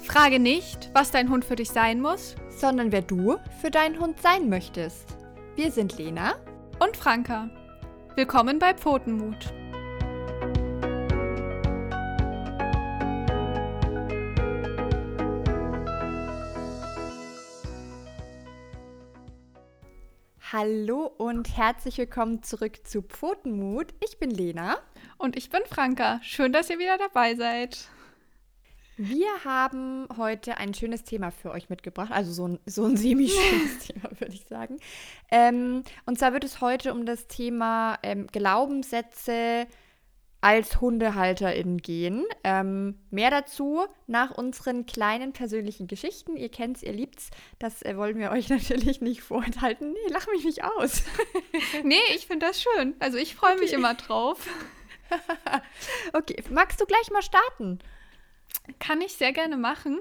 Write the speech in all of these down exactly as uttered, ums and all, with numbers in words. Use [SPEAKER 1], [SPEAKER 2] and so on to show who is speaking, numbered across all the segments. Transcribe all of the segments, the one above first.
[SPEAKER 1] Frage nicht, was dein Hund für dich sein muss,
[SPEAKER 2] sondern wer du für deinen Hund sein möchtest. Wir sind Lena
[SPEAKER 1] und Franka. Willkommen bei Pfotenmut.
[SPEAKER 2] Hallo und herzlich willkommen zurück zu Pfotenmut. Ich bin Lena.
[SPEAKER 1] Und ich bin Franka. Schön, dass ihr wieder dabei seid.
[SPEAKER 2] Wir haben heute ein schönes Thema für euch mitgebracht, also so ein, so ein semi-schönes Thema, würde ich sagen. Ähm, und zwar wird es heute um das Thema ähm, Glaubenssätze als HundehalterInnen gehen. Ähm, mehr dazu nach unseren kleinen persönlichen Geschichten. Ihr kennt's, ihr liebt's. Das äh, wollen wir euch natürlich nicht vorenthalten. Nee, lach mich nicht aus.
[SPEAKER 1] Nee, ich finde das schön. Also ich freue mich
[SPEAKER 2] Okay.
[SPEAKER 1] immer drauf.
[SPEAKER 2] Okay, magst du gleich mal starten?
[SPEAKER 1] Kann ich sehr gerne machen.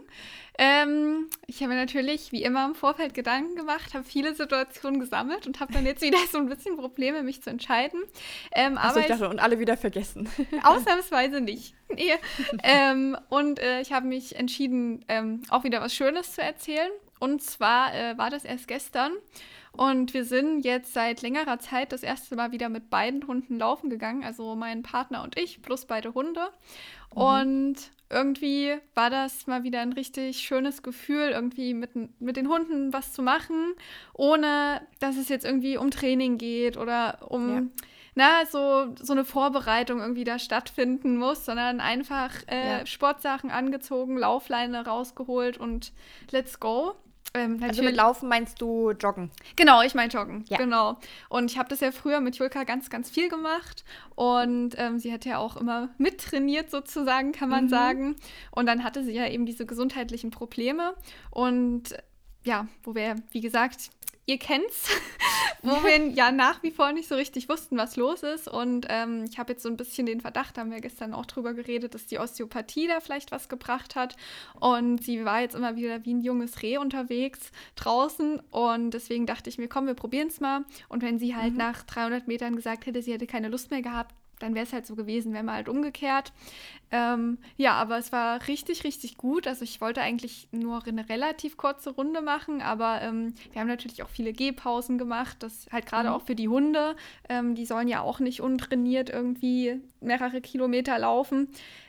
[SPEAKER 1] Ähm, ich habe mir natürlich wie immer im Vorfeld Gedanken gemacht, habe viele Situationen gesammelt und habe dann jetzt wieder so ein bisschen Probleme, mich zu entscheiden. Ähm,
[SPEAKER 2] Achso,
[SPEAKER 1] aber
[SPEAKER 2] ich dachte, und alle wieder vergessen.
[SPEAKER 1] ausnahmsweise nicht. Nee. ähm, und äh, ich habe mich entschieden, ähm, auch wieder was Schönes zu erzählen. Und zwar äh, war das erst gestern. Und wir sind jetzt seit längerer Zeit das erste Mal wieder mit beiden Hunden laufen gegangen. Also mein Partner und ich plus beide Hunde. Mhm. Und irgendwie war das mal wieder ein richtig schönes Gefühl, irgendwie mit, mit den Hunden was zu machen, ohne dass es jetzt irgendwie um Training geht oder um... Ja. Na, so, so eine Vorbereitung irgendwie da stattfinden muss, sondern einfach äh, ja. Sportsachen angezogen, Laufleine rausgeholt und let's go. Ähm,
[SPEAKER 2] also mit Laufen meinst du Joggen?
[SPEAKER 1] Genau, ich meine Joggen,
[SPEAKER 2] ja.
[SPEAKER 1] genau. Und ich habe das ja früher mit Julka ganz, ganz viel gemacht und ähm, sie hat ja auch immer mittrainiert sozusagen, kann man mhm. sagen. Und dann hatte sie ja eben diese gesundheitlichen Probleme und ja, wo wir, wie gesagt, ihr kennt's, wo wir ja nach wie vor nicht so richtig wussten, was los ist. Und ähm, ich habe jetzt so ein bisschen den Verdacht, da haben wir gestern auch drüber geredet, dass die Osteopathie da vielleicht was gebracht hat. Und sie war jetzt immer wieder wie ein junges Reh unterwegs draußen. Und deswegen dachte ich mir, komm, wir probieren es mal. Und wenn sie halt mhm. nach dreihundert Metern gesagt hätte, sie hätte keine Lust mehr gehabt, dann wäre es halt so gewesen, wären wir halt umgekehrt. Ähm, ja, aber es war richtig, richtig gut. Also ich wollte eigentlich nur eine relativ kurze Runde machen, aber ähm, wir haben natürlich auch viele Gehpausen gemacht, das halt gerade mhm. auch für die Hunde. Ähm, die sollen ja auch nicht untrainiert irgendwie mehrere Kilometer laufen.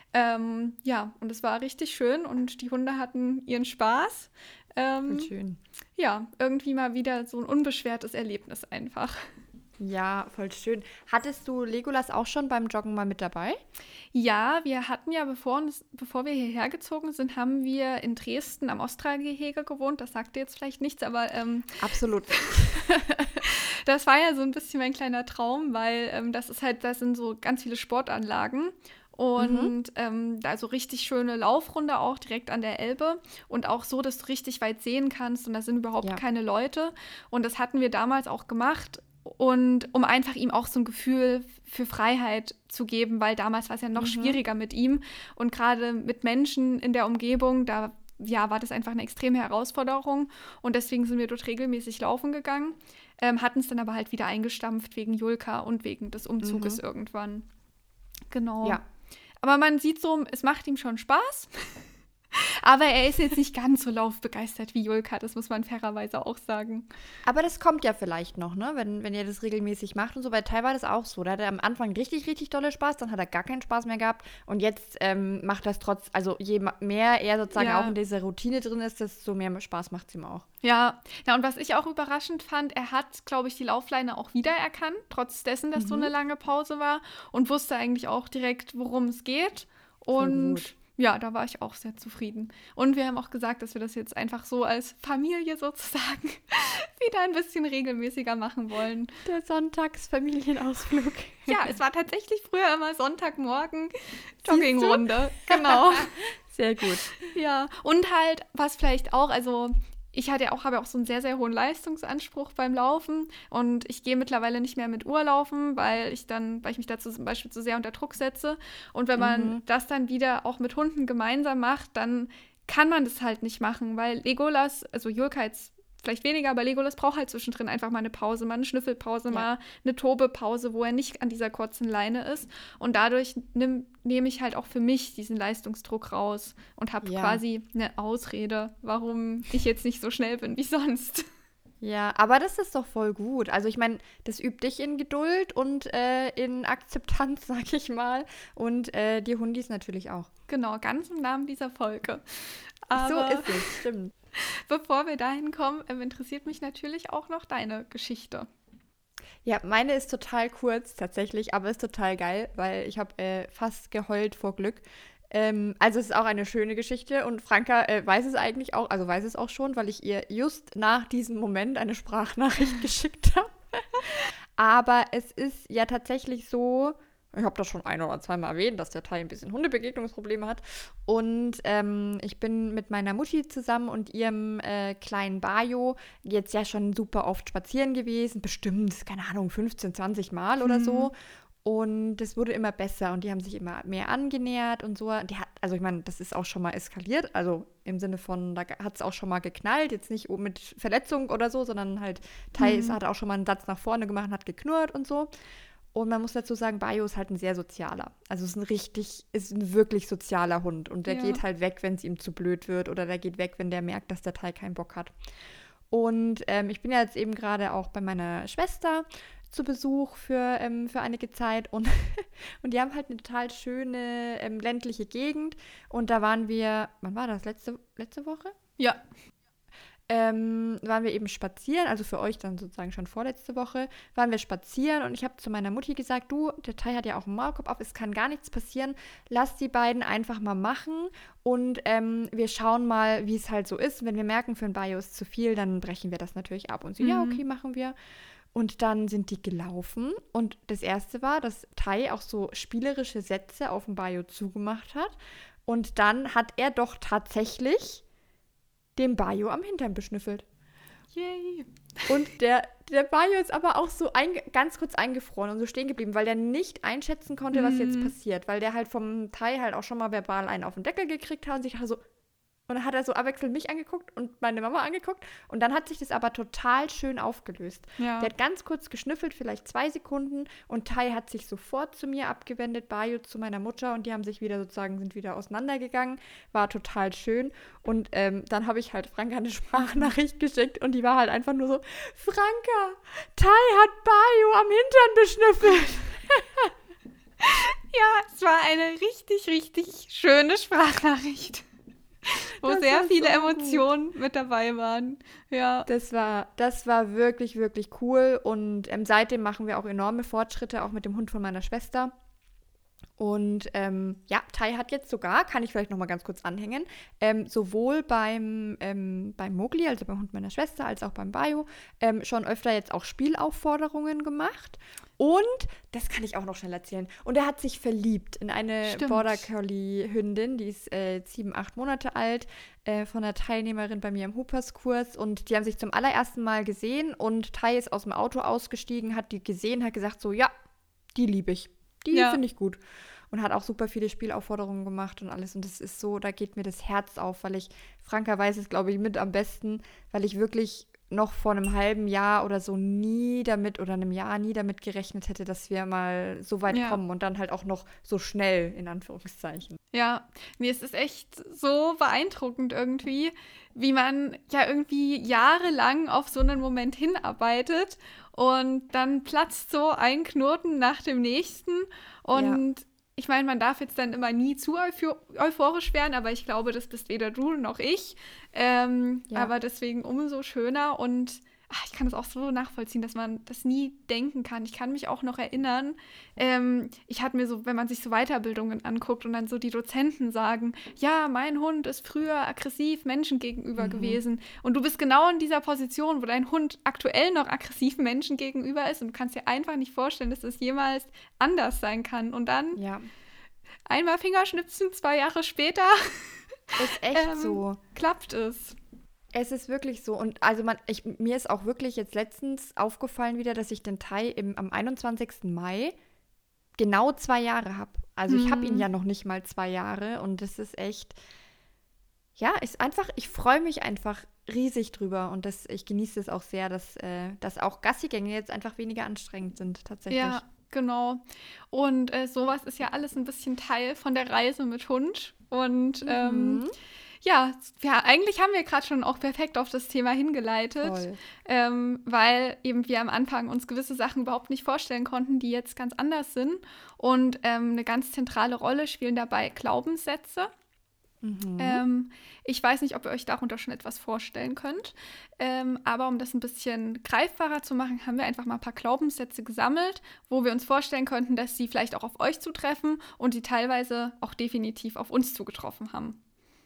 [SPEAKER 1] Ähm, ja, und es war richtig schön und die Hunde hatten ihren Spaß. Ähm,
[SPEAKER 2] Voll schön.
[SPEAKER 1] Ja, irgendwie mal wieder so ein unbeschwertes Erlebnis einfach.
[SPEAKER 2] Ja, voll schön. Hattest du Legolas auch schon beim Joggen mal mit dabei?
[SPEAKER 1] Ja, wir hatten ja, bevor, uns, bevor wir hierher gezogen sind, haben wir in Dresden am Ostra-Gehege gewohnt. Das sagt dir jetzt vielleicht nichts, aber... Ähm,
[SPEAKER 2] Absolut.
[SPEAKER 1] Das war ja so ein bisschen mein kleiner Traum, weil ähm, das ist halt, da sind so ganz viele Sportanlagen. Und mhm. ähm, da so richtig schöne Laufrunde auch direkt an der Elbe und auch so, dass du richtig weit sehen kannst und da sind überhaupt ja. keine Leute. Und das hatten wir damals auch gemacht. Und um einfach ihm auch so ein Gefühl für Freiheit zu geben, weil damals war es ja noch mhm. schwieriger mit ihm. Und gerade mit Menschen in der Umgebung, da ja, war das einfach eine extreme Herausforderung. Und deswegen sind wir dort regelmäßig laufen gegangen, ähm, hatten es dann aber halt wieder eingestampft wegen Julka und wegen des Umzuges mhm. irgendwann. Genau. Ja. Aber man sieht so, es macht ihm schon Spaß. Aber er ist jetzt nicht ganz so laufbegeistert wie Julka, das muss man fairerweise auch sagen.
[SPEAKER 2] Aber das kommt ja vielleicht noch, ne? Wenn, wenn ihr das regelmäßig macht und so. Bei Tai war das auch so. Da hat er am Anfang richtig, richtig dolle Spaß, dann hat er gar keinen Spaß mehr gehabt. Und jetzt ähm, macht das trotz, also je mehr er sozusagen ja. auch in dieser Routine drin ist, desto mehr Spaß macht es ihm auch.
[SPEAKER 1] Ja, ja, und was ich auch überraschend fand, er hat, glaube ich, die Laufleine auch wiedererkannt, trotz dessen, dass mhm. so eine lange Pause war und wusste eigentlich auch direkt, worum es geht. Und ja, da war ich auch sehr zufrieden. Und wir haben auch gesagt, dass wir das jetzt einfach so als Familie sozusagen wieder ein bisschen regelmäßiger machen wollen.
[SPEAKER 2] Der Sonntagsfamilienausflug.
[SPEAKER 1] Ja, es war tatsächlich früher immer Sonntagmorgen Joggingrunde. Genau.
[SPEAKER 2] Sehr gut.
[SPEAKER 1] Ja, und halt, was vielleicht auch, also ich hatte auch, habe auch so einen sehr, sehr hohen Leistungsanspruch beim Laufen und ich gehe mittlerweile nicht mehr mit Uhr laufen, weil ich dann, weil ich mich dazu zum Beispiel zu sehr unter Druck setze. Und wenn man mhm. das dann wieder auch mit Hunden gemeinsam macht, dann kann man das halt nicht machen, weil Legolas, also Julka jetzt vielleicht weniger, aber Legolas braucht halt zwischendrin einfach mal eine Pause, mal eine Schnüffelpause, ja. mal eine Tobepause, wo er nicht an dieser kurzen Leine ist. Und dadurch nehme nehm ich halt auch für mich diesen Leistungsdruck raus und habe ja. quasi eine Ausrede, warum ich jetzt nicht so schnell bin wie sonst.
[SPEAKER 2] Ja, aber das ist doch voll gut. Also ich meine, das übt dich in Geduld und äh, in Akzeptanz, sag ich mal. Und äh, die Hundis natürlich auch.
[SPEAKER 1] Genau, ganz im Namen dieser Folge.
[SPEAKER 2] Aber so ist es, stimmt.
[SPEAKER 1] Bevor wir dahin kommen, interessiert mich natürlich auch noch deine Geschichte.
[SPEAKER 2] Ja, meine ist total kurz tatsächlich, aber ist total geil, weil ich habe äh, fast geheult vor Glück. Ähm, also es ist auch eine schöne Geschichte und Franka äh, weiß es eigentlich auch, also weiß es auch schon, weil ich ihr just nach diesem Moment eine Sprachnachricht geschickt habe. Aber es ist ja tatsächlich so, ich habe das schon ein oder zweimal erwähnt, dass der Tai ein bisschen Hundebegegnungsprobleme hat. Und ähm, ich bin mit meiner Mutti zusammen und ihrem äh, kleinen Bayo jetzt ja schon super oft spazieren gewesen. Bestimmt, keine Ahnung, fünfzehn, zwanzig Mal oder
[SPEAKER 1] Mhm.
[SPEAKER 2] so. Und es wurde immer besser und die haben sich immer mehr angenähert und so. Die hat, also ich meine, das ist auch schon mal eskaliert. Also im Sinne von, da hat es auch schon mal geknallt. Jetzt nicht mit Verletzung oder so, sondern halt, Tai
[SPEAKER 1] Mhm.
[SPEAKER 2] hat auch schon mal einen Satz nach vorne gemacht und hat geknurrt und so. Und man muss dazu sagen, Bayo ist halt ein sehr sozialer. Also es ist ein richtig, ist ein wirklich sozialer Hund. Und der
[SPEAKER 1] Ja.
[SPEAKER 2] geht halt weg, wenn es ihm zu blöd wird. Oder der geht weg, wenn der merkt, dass der Tai keinen Bock hat. Und ähm, ich bin ja jetzt eben gerade auch bei meiner Schwester zu Besuch für, ähm, für einige Zeit. Und, und die haben halt eine total schöne ähm, ländliche Gegend. Und da waren wir, wann war das? Letzte, letzte Woche?
[SPEAKER 1] Ja.
[SPEAKER 2] Ähm, waren wir eben spazieren, also für euch dann sozusagen schon vorletzte Woche, waren wir spazieren und ich habe zu meiner Mutti gesagt, du, der Tai hat ja auch einen Maulkorb auf, es kann gar nichts passieren, lass die beiden einfach mal machen und ähm, wir schauen mal, wie es halt so ist. Wenn wir merken, für ein Bayo ist zu viel, dann brechen wir das natürlich ab. Und sie,
[SPEAKER 1] Mhm.
[SPEAKER 2] ja, okay, machen wir. Und dann sind die gelaufen und das erste war, dass Tai auch so spielerische Sätze auf dem Bayo zugemacht hat und dann hat er doch tatsächlich den Bayo am Hintern beschnüffelt.
[SPEAKER 1] Yay.
[SPEAKER 2] Und der, der Bayo ist aber auch so ein, ganz kurz eingefroren und so stehen geblieben, weil der nicht einschätzen konnte, was
[SPEAKER 1] Mhm.
[SPEAKER 2] jetzt passiert. Weil der halt vom Tai halt auch schon mal verbal einen auf den Deckel gekriegt hat und sich dachte so. Und dann hat er so abwechselnd mich angeguckt und meine Mama angeguckt. Und dann hat sich das aber total schön aufgelöst.
[SPEAKER 1] Ja.
[SPEAKER 2] Der hat ganz kurz geschnüffelt, vielleicht zwei Sekunden. Und Tai hat sich sofort zu mir abgewendet, Bayo zu meiner Mutter. Und die haben sich wieder sozusagen, sind wieder auseinandergegangen. War total schön. Und ähm, dann habe ich halt Franka eine Sprachnachricht geschickt. Und die war halt einfach nur so, Franka, Tai hat Bayo am Hintern beschnüffelt.
[SPEAKER 1] Ja, es war eine richtig, richtig schöne Sprachnachricht. Wo
[SPEAKER 2] Das
[SPEAKER 1] sehr
[SPEAKER 2] war
[SPEAKER 1] viele
[SPEAKER 2] so
[SPEAKER 1] Emotionen mit dabei waren. Ja.
[SPEAKER 2] Das war, das war wirklich, wirklich cool. Und ähm, seitdem machen wir auch enorme Fortschritte, auch mit dem Hund von meiner Schwester. Und ähm, ja, Tai hat jetzt sogar, kann ich vielleicht noch mal ganz kurz anhängen, ähm, sowohl beim, ähm, beim Mowgli, also beim Hund meiner Schwester, als auch beim Bayo, ähm, schon öfter jetzt auch Spielaufforderungen gemacht. Und, das kann ich auch noch schnell erzählen, und er hat sich verliebt in eine
[SPEAKER 1] Stimmt.
[SPEAKER 2] Border Collie-Hündin, die ist äh, sieben, acht Monate alt, äh, von einer Teilnehmerin bei mir im Hoopers-Kurs. Und die haben sich zum allerersten Mal gesehen und Tai ist aus dem Auto ausgestiegen, hat die gesehen, hat gesagt so, ja, die liebe ich. Die
[SPEAKER 1] Ja.
[SPEAKER 2] finde ich gut. Und hat auch super viele Spielaufforderungen gemacht und alles. Und das ist so, da geht mir das Herz auf, weil ich, Franka weiß es, glaube ich, mit am besten, weil ich wirklich noch vor einem halben Jahr oder so nie damit, oder einem Jahr nie damit gerechnet hätte, dass wir mal so weit
[SPEAKER 1] Ja.
[SPEAKER 2] kommen und dann halt auch noch so schnell, in Anführungszeichen.
[SPEAKER 1] Ja, nee, es ist echt so beeindruckend irgendwie, wie man ja irgendwie jahrelang auf so einen Moment hinarbeitet und dann platzt so ein Knoten nach dem nächsten und ich meine, man darf jetzt dann immer nie zu euphor- euphorisch werden, aber ich glaube, das bist weder du noch ich. Ähm,
[SPEAKER 2] Ja.
[SPEAKER 1] Aber deswegen umso schöner und ach, ich kann das auch so nachvollziehen, dass man das nie denken kann. Ich kann mich auch noch erinnern, ähm, ich hatte mir so, wenn man sich so Weiterbildungen anguckt und dann so die Dozenten sagen, ja, mein Hund ist früher aggressiv Menschen gegenüber
[SPEAKER 2] Mhm.
[SPEAKER 1] gewesen und du bist genau in dieser Position, wo dein Hund aktuell noch aggressiv Menschen gegenüber ist und du kannst dir einfach nicht vorstellen, dass das jemals anders sein kann. Und dann
[SPEAKER 2] Ja,
[SPEAKER 1] einmal Fingerschnipsen, zwei Jahre später
[SPEAKER 2] ist echt
[SPEAKER 1] Ähm,
[SPEAKER 2] so.
[SPEAKER 1] klappt es.
[SPEAKER 2] Es ist wirklich so. Und also man, ich, mir ist auch wirklich jetzt letztens aufgefallen wieder, dass ich den Tai im, am einundzwanzigsten Mai genau zwei Jahre habe. Also ich habe ihn
[SPEAKER 1] Mhm.
[SPEAKER 2] ja noch nicht mal zwei Jahre und das ist echt, ja, ist einfach, ich freue mich einfach riesig drüber und das, ich genieße es auch sehr, dass, äh, dass auch Gassigänge jetzt einfach weniger anstrengend sind, tatsächlich.
[SPEAKER 1] Ja, genau. Und äh, sowas ist ja alles ein bisschen Teil von der Reise mit Hund. Und
[SPEAKER 2] Mhm.
[SPEAKER 1] ähm, ja, ja, eigentlich haben wir gerade schon auch perfekt auf das Thema hingeleitet,
[SPEAKER 2] Voll.
[SPEAKER 1] ähm, weil eben wir am Anfang uns gewisse Sachen überhaupt nicht vorstellen konnten, die jetzt ganz anders sind. Und ähm, eine ganz zentrale Rolle spielen dabei Glaubenssätze.
[SPEAKER 2] Mhm.
[SPEAKER 1] Ähm, ich weiß nicht, ob ihr euch darunter schon etwas vorstellen könnt, ähm, aber um das ein bisschen greifbarer zu machen, haben wir einfach mal ein paar Glaubenssätze gesammelt, wo wir uns vorstellen könnten, dass sie vielleicht auch auf euch zutreffen und die teilweise auch definitiv auf uns zugetroffen haben.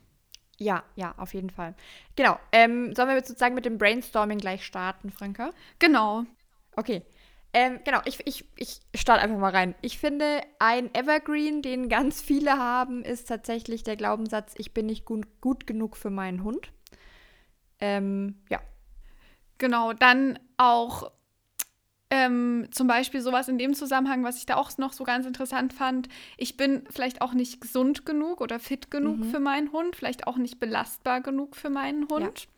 [SPEAKER 2] Ja, ja, auf jeden Fall. Genau. Ähm, sollen wir jetzt sozusagen mit dem Brainstorming gleich starten, Franka?
[SPEAKER 1] Genau.
[SPEAKER 2] Okay. Ähm, genau, ich, ich, ich starte einfach mal rein. Ich finde, ein Evergreen, den ganz viele haben, ist tatsächlich der Glaubenssatz, ich bin nicht gut, gut genug für meinen Hund. Ähm, ja.
[SPEAKER 1] Genau, dann auch ähm, zum Beispiel sowas in dem Zusammenhang, was ich da auch noch so ganz interessant fand. Ich bin vielleicht auch nicht gesund genug oder fit genug
[SPEAKER 2] Mhm.
[SPEAKER 1] für meinen Hund, vielleicht auch nicht belastbar genug für meinen Hund.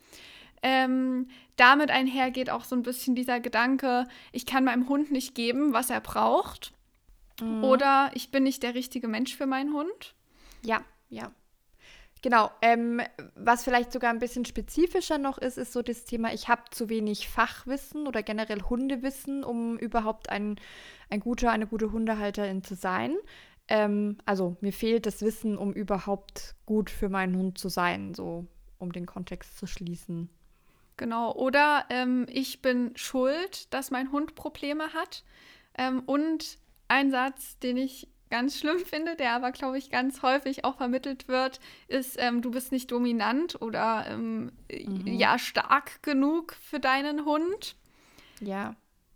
[SPEAKER 1] Ähm, damit einhergeht auch so ein bisschen dieser Gedanke, ich kann meinem Hund nicht geben, was er braucht.
[SPEAKER 2] Mhm.
[SPEAKER 1] Oder ich bin nicht der richtige Mensch für meinen Hund.
[SPEAKER 2] Ja, ja. Genau, ähm, was vielleicht sogar ein bisschen spezifischer noch ist, ist so das Thema, ich habe zu wenig Fachwissen oder generell Hundewissen, um überhaupt ein, ein guter, eine gute Hundehalterin zu sein. Ähm, also mir fehlt das Wissen, um überhaupt gut für meinen Hund zu sein, so um den Kontext zu schließen.
[SPEAKER 1] Genau. Oder ähm, ich bin schuld, dass mein Hund Probleme hat. Ähm, und ein Satz, den ich ganz schlimm finde, der aber, glaube ich, ganz häufig auch vermittelt wird, ist, ähm, du bist nicht dominant oder ähm,
[SPEAKER 2] Mhm.
[SPEAKER 1] ja, stark genug für deinen Hund.
[SPEAKER 2] Ja.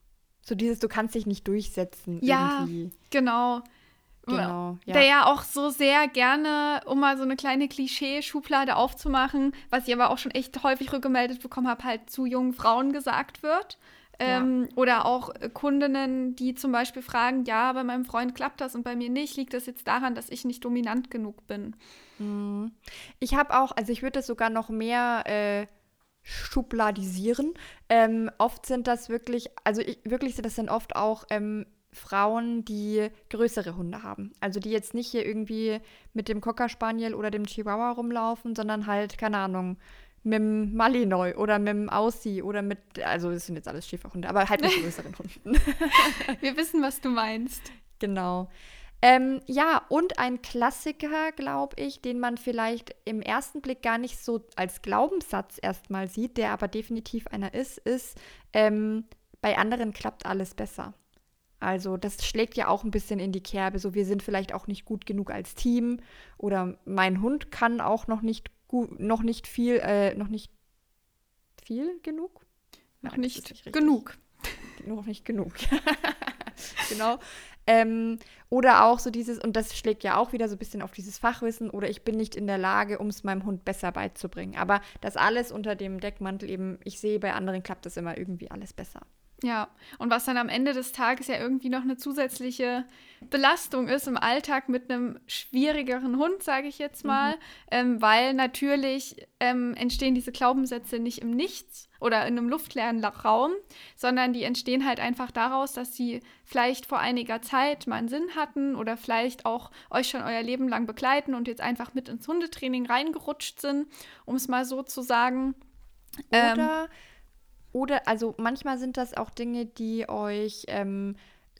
[SPEAKER 2] So dieses, du kannst dich nicht durchsetzen
[SPEAKER 1] Ja,
[SPEAKER 2] irgendwie.
[SPEAKER 1] genau.
[SPEAKER 2] Genau, ja.
[SPEAKER 1] Der ja auch so sehr gerne, um mal so eine kleine Klischee-Schublade aufzumachen, was ich aber auch schon echt häufig rückgemeldet bekommen habe, halt zu jungen Frauen gesagt wird. Ähm, oder auch äh, Kundinnen, die zum Beispiel fragen, ja, bei meinem Freund klappt das und bei mir nicht. Liegt das jetzt daran, dass ich nicht dominant genug bin?
[SPEAKER 2] Mhm. Ich habe auch, also ich würde das sogar noch mehr äh, schubladisieren. Ähm, oft sind das wirklich, also ich, wirklich sind das dann oft auch ähm, Frauen, die größere Hunde haben. Also die jetzt nicht hier irgendwie mit dem Cocker Spaniel oder dem Chihuahua rumlaufen, sondern halt, keine Ahnung, mit dem Malinois oder mit dem Aussie oder mit, also das sind jetzt alles Schäferhunde, aber halt mit größeren Hunden.
[SPEAKER 1] Wir wissen, was du meinst.
[SPEAKER 2] Genau. Ähm, ja, und ein Klassiker, glaube ich, den man vielleicht im ersten Blick gar nicht so als Glaubenssatz erstmal sieht, der aber definitiv einer ist, ist, ähm, bei anderen klappt alles besser. Also das schlägt ja auch ein bisschen in die Kerbe, so wir sind vielleicht auch nicht gut genug als Team oder mein Hund kann auch noch nicht gut, noch nicht viel, äh, noch nicht viel genug?
[SPEAKER 1] Noch
[SPEAKER 2] Nein, das
[SPEAKER 1] nicht,
[SPEAKER 2] ist nicht richtig.
[SPEAKER 1] genug.
[SPEAKER 2] Noch nicht genug. Genau. Ähm, oder auch so dieses, und das schlägt ja auch wieder so ein bisschen auf dieses Fachwissen, oder ich bin nicht in der Lage, um es meinem Hund besser beizubringen. Aber das alles unter dem Deckmantel eben, ich sehe, bei anderen klappt das immer irgendwie alles besser.
[SPEAKER 1] Ja, und was dann am Ende des Tages ja irgendwie noch eine zusätzliche Belastung ist im Alltag mit einem schwierigeren Hund, sage ich jetzt mal, mhm. ähm, weil natürlich ähm, entstehen diese Glaubenssätze nicht im Nichts oder in einem luftleeren Raum, sondern die entstehen halt einfach daraus, dass sie vielleicht vor einiger Zeit mal einen Sinn hatten oder vielleicht auch euch schon euer Leben lang begleiten und jetzt einfach mit ins Hundetraining reingerutscht sind, um es mal so zu sagen.
[SPEAKER 2] Oder
[SPEAKER 1] Ähm,
[SPEAKER 2] Oder, also manchmal sind das auch Dinge, die euch ähm,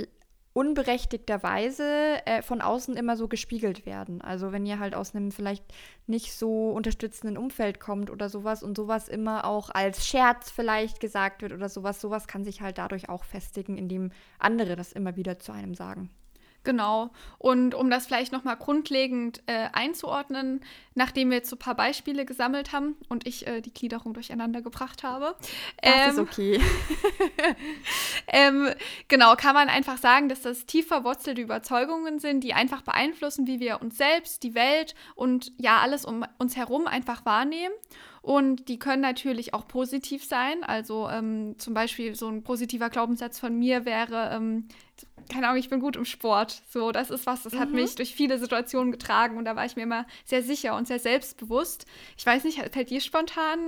[SPEAKER 2] unberechtigterweise äh, von außen immer so gespiegelt werden. Also wenn ihr halt aus einem vielleicht nicht so unterstützenden Umfeld kommt oder sowas und sowas immer auch als Scherz vielleicht gesagt wird oder sowas, sowas kann sich halt dadurch auch festigen, indem andere das immer wieder zu einem sagen.
[SPEAKER 1] Genau. Und um das vielleicht nochmal grundlegend äh, einzuordnen, nachdem wir jetzt so ein paar Beispiele gesammelt haben und ich äh, die Gliederung durcheinander gebracht habe.
[SPEAKER 2] Das
[SPEAKER 1] ähm,
[SPEAKER 2] ist okay.
[SPEAKER 1] ähm, genau, kann man einfach sagen, dass das tief verwurzelte Überzeugungen sind, die einfach beeinflussen, wie wir uns selbst, die Welt und ja, alles um uns herum einfach wahrnehmen. Und die können natürlich auch positiv sein. Also ähm, zum Beispiel so ein positiver Glaubenssatz von mir wäre, ähm, keine Ahnung, ich bin gut im Sport. So, das ist was, das mhm. hat mich durch viele Situationen getragen und da war ich mir immer sehr sicher und sehr selbstbewusst. Ich weiß nicht, fällt dir spontan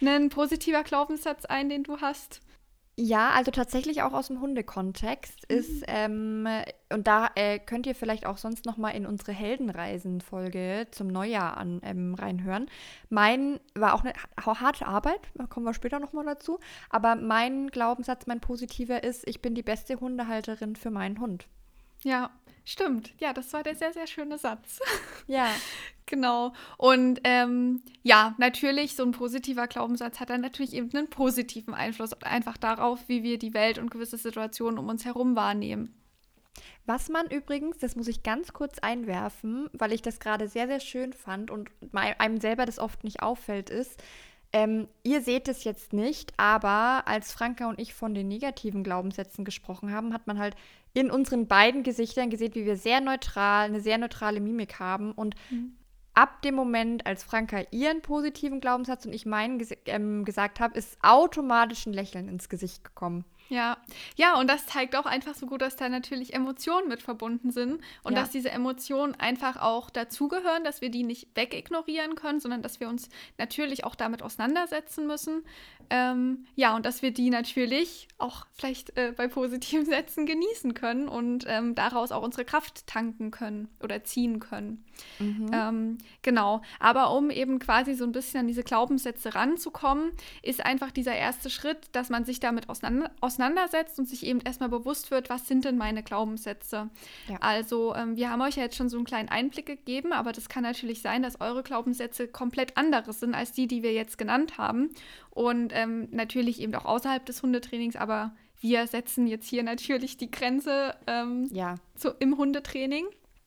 [SPEAKER 1] ein positiver Glaubenssatz ein, den du hast?
[SPEAKER 2] Ja, also tatsächlich auch aus dem Hundekontext
[SPEAKER 1] Mhm.
[SPEAKER 2] ist, ähm, und da äh, könnt ihr vielleicht auch sonst noch mal in unsere Heldenreisen-Folge zum Neujahr an, ähm, reinhören. Mein war auch eine ha- harte Arbeit, da kommen wir später noch mal dazu, aber mein Glaubenssatz, mein positiver ist, ich bin die beste Hundehalterin für meinen Hund.
[SPEAKER 1] Ja, stimmt. Ja, das war der sehr, sehr schöne Satz.
[SPEAKER 2] Ja,
[SPEAKER 1] Genau. Und ähm, ja, natürlich, so ein positiver Glaubenssatz hat dann natürlich eben einen positiven Einfluss einfach darauf, wie wir die Welt und gewisse Situationen um uns herum wahrnehmen.
[SPEAKER 2] was man übrigens, das muss ich ganz kurz einwerfen, weil ich das gerade sehr, sehr schön fand und mei- einem selber das oft nicht auffällt, ist, ähm, ihr seht es jetzt nicht, aber als Franka und ich von den negativen Glaubenssätzen gesprochen haben, hat man halt in unseren beiden Gesichtern gesehen, wie wir sehr neutral, eine sehr neutrale Mimik haben. Und
[SPEAKER 1] Mhm.
[SPEAKER 2] ab dem Moment, als Franka ihren positiven Glaubenssatz und ich meinen ges ähm, gesagt habe, ist automatisch ein Lächeln ins Gesicht gekommen.
[SPEAKER 1] Ja, ja, und das zeigt auch einfach so gut, dass da natürlich Emotionen mit verbunden sind und
[SPEAKER 2] Ja.
[SPEAKER 1] dass diese Emotionen einfach auch dazugehören, dass wir die nicht wegignorieren können, sondern dass wir uns natürlich auch damit auseinandersetzen müssen. Ähm, ja, und dass wir die natürlich auch vielleicht äh, bei positiven Sätzen genießen können und ähm, daraus auch unsere Kraft tanken können oder ziehen können.
[SPEAKER 2] Mhm.
[SPEAKER 1] Ähm, genau, aber um eben quasi so ein bisschen an diese Glaubenssätze ranzukommen, ist einfach dieser erste Schritt, dass man sich damit auseinander auseinandersetzt und sich eben erstmal bewusst wird, was sind denn meine Glaubenssätze.
[SPEAKER 2] Ja.
[SPEAKER 1] Also ähm, wir haben euch ja jetzt schon so einen kleinen Einblick gegeben, aber das kann natürlich sein, dass eure Glaubenssätze komplett andere sind als die, die wir jetzt genannt haben. Und ähm, natürlich eben auch außerhalb des Hundetrainings, aber wir setzen jetzt hier natürlich die Grenze ähm,
[SPEAKER 2] Ja.
[SPEAKER 1] zu, im Hundetraining.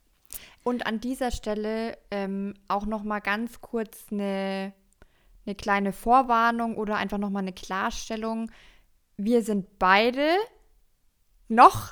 [SPEAKER 2] Und an dieser Stelle ähm, auch noch mal ganz kurz eine, eine kleine Vorwarnung oder einfach noch mal eine Klarstellung. Wir sind beide noch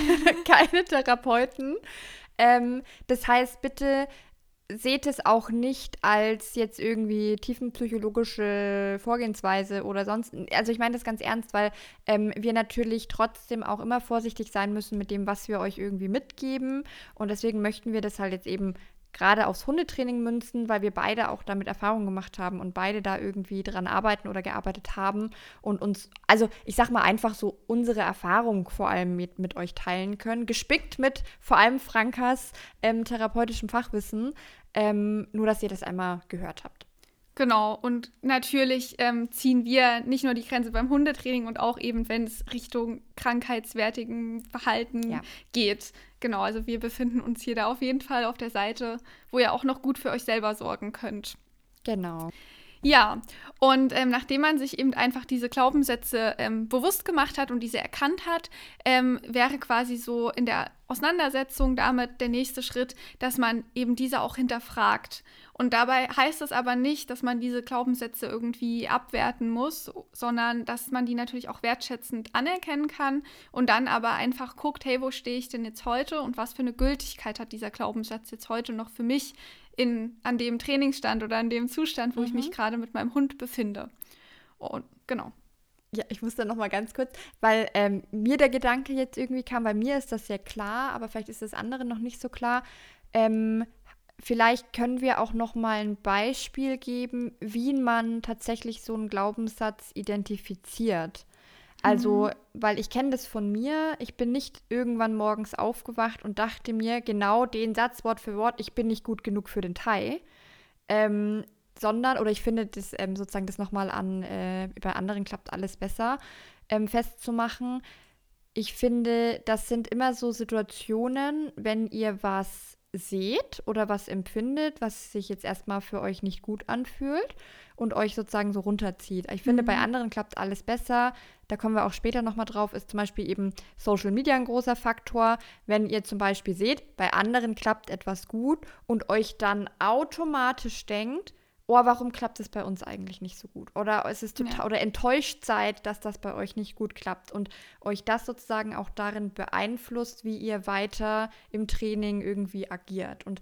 [SPEAKER 2] keine Therapeuten. Ähm, das heißt, bitte seht es auch nicht als jetzt irgendwie tiefenpsychologische Vorgehensweise oder sonst. Also ich meine das ganz ernst, weil ähm, wir natürlich trotzdem auch immer vorsichtig sein müssen mit dem, was wir euch irgendwie mitgeben. Und deswegen möchten wir das halt jetzt eben gerade aufs Hundetraining münzen, weil wir beide auch damit Erfahrung gemacht haben und beide da irgendwie dran arbeiten oder gearbeitet haben und uns, also ich sag mal einfach so unsere Erfahrung vor allem mit, mit euch teilen können, gespickt mit vor allem Frankas ähm, therapeutischem Fachwissen, ähm, nur dass ihr das einmal gehört habt.
[SPEAKER 1] Genau, und natürlich ähm, ziehen wir nicht nur die Grenze beim Hundetraining und auch eben, wenn es Richtung krankheitswertigen Verhalten
[SPEAKER 2] Ja.
[SPEAKER 1] geht. Genau, also wir befinden uns hier da auf jeden Fall auf der Seite, wo ihr auch noch gut für euch selber sorgen könnt.
[SPEAKER 2] Genau.
[SPEAKER 1] Ja, und ähm, nachdem man sich eben einfach diese Glaubenssätze ähm, bewusst gemacht hat und diese erkannt hat, ähm, wäre quasi so in der Auseinandersetzung damit der nächste Schritt, dass man eben diese auch hinterfragt. Und dabei heißt es aber nicht, dass man diese Glaubenssätze irgendwie abwerten muss, sondern dass man die natürlich auch wertschätzend anerkennen kann und dann aber einfach guckt, hey, wo stehe ich denn jetzt heute und was für eine Gültigkeit hat dieser Glaubenssatz jetzt heute noch für mich in, an dem Trainingsstand oder an dem Zustand, wo
[SPEAKER 2] Mhm.
[SPEAKER 1] ich mich gerade mit meinem Hund befinde. Und genau.
[SPEAKER 2] Ja, ich muss da noch mal ganz kurz, weil ähm, mir der Gedanke jetzt irgendwie kam, bei mir ist das sehr klar, aber vielleicht ist das andere noch nicht so klar. Ähm, vielleicht können wir auch noch mal ein Beispiel geben, wie man tatsächlich so einen Glaubenssatz identifiziert. Also,
[SPEAKER 1] Mhm.
[SPEAKER 2] weil ich kenne das von mir, ich bin nicht irgendwann morgens aufgewacht und dachte mir genau den Satz Wort für Wort, ich bin nicht gut genug für den Thai. Ähm, sondern, oder ich finde das ähm, sozusagen das nochmal an, äh, bei anderen klappt alles besser, ähm, festzumachen. Ich finde, das sind immer so Situationen, wenn ihr was seht oder was empfindet, was sich jetzt erstmal für euch nicht gut anfühlt und euch sozusagen so runterzieht. Ich finde, bei
[SPEAKER 1] Mhm.
[SPEAKER 2] anderen klappt alles besser. Da kommen wir auch später nochmal drauf, ist zum Beispiel eben Social Media ein großer Faktor. Wenn ihr zum Beispiel seht, bei anderen klappt etwas gut und euch dann automatisch denkt, oh, warum klappt es bei uns eigentlich nicht so gut? Oder es ist total,
[SPEAKER 1] Ja.
[SPEAKER 2] oder enttäuscht seid, dass das bei euch nicht gut klappt und euch das sozusagen auch darin beeinflusst, wie ihr weiter im Training irgendwie agiert. Und